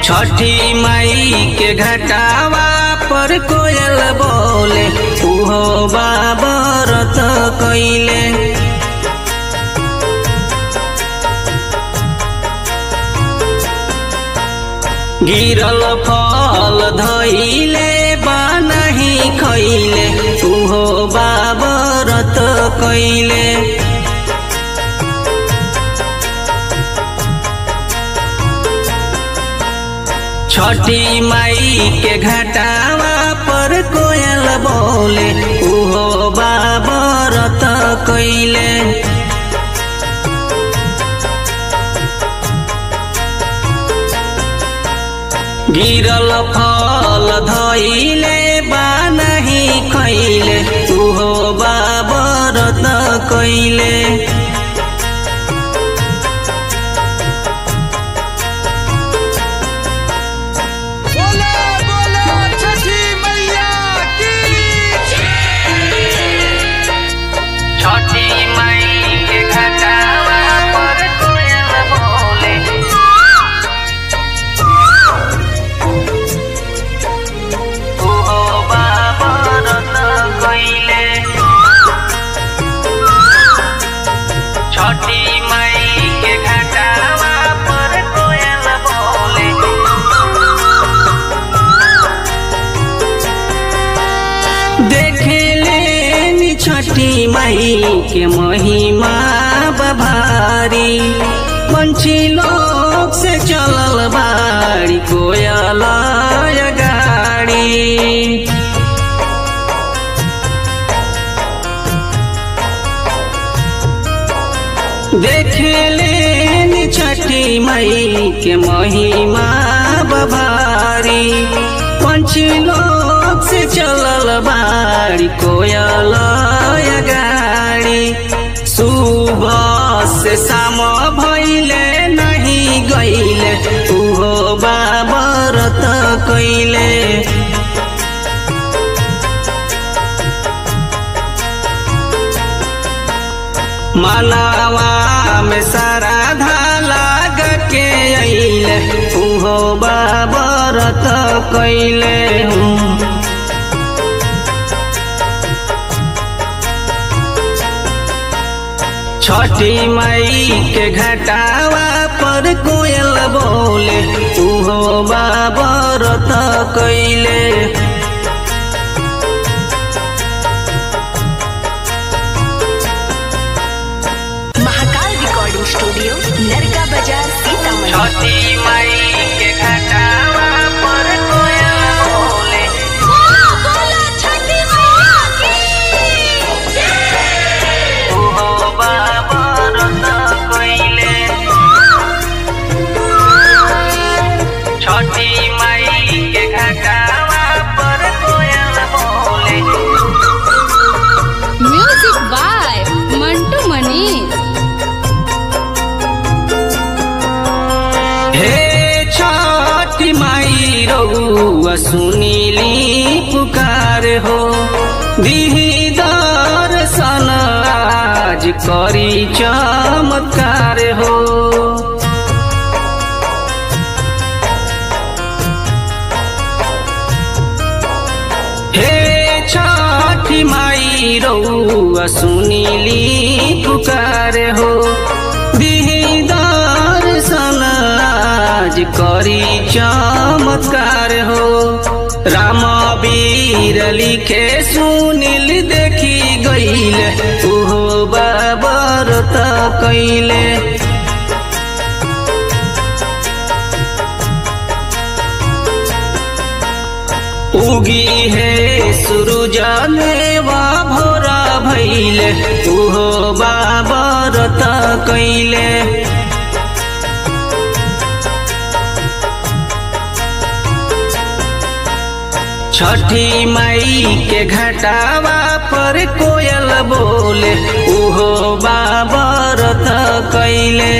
छठी माई के घटावा पर कोयल बोले उहो बाबरत कइले। गिरल फल धइले बनही खइले उहो बाबरत कइले। छठी माई के घटावा पर कोयल बोले उहो बाबरत कइले। गिरल फल धइले बनही खइले उहो बाबरत कइले। छठी माई के महिमा बभारी पंछी लोग से चलल बाड़ी कोयल गाड़ी। देखले छठी माई के महिमा बभारी पंछी लोग से चलल बाड़ी कोयल गाड़ी। सुबह से शाम भइले नहीं गइले उहो बाबरत कइले। मनावा में सारा धालाग के अइले उहो बाबरत कइले। छठी माई के घटावा पर कोयल बोले उहो बाबरत कइले। महाकाल रिकॉर्डिंग स्टूडियो नरका बाजार सीतामढ़ी। छठी माई के घटावा पर कोयल बोले बोलो छठी मैया की उहो बाबरत कइले। छठी माई के घटावा पर कोयल बोले। Music by Mantu Manish. हे छठी माई रउआ सुनीली पुकार हो दिही दर्शन आज करी चमत्कार हो। हे छठी माई रउआ सुनीली पुकार हो दिही दर्शन आज करी चमत्कार हो। राम वीर लिखे सुनील देखी गइले उहो बाबरत कइले। उगी है सूरज देवा भोरा भइले उहो बाबरत कइले। छठी माई के घटावा पर कोयल बोले उहो बाबरत कइले।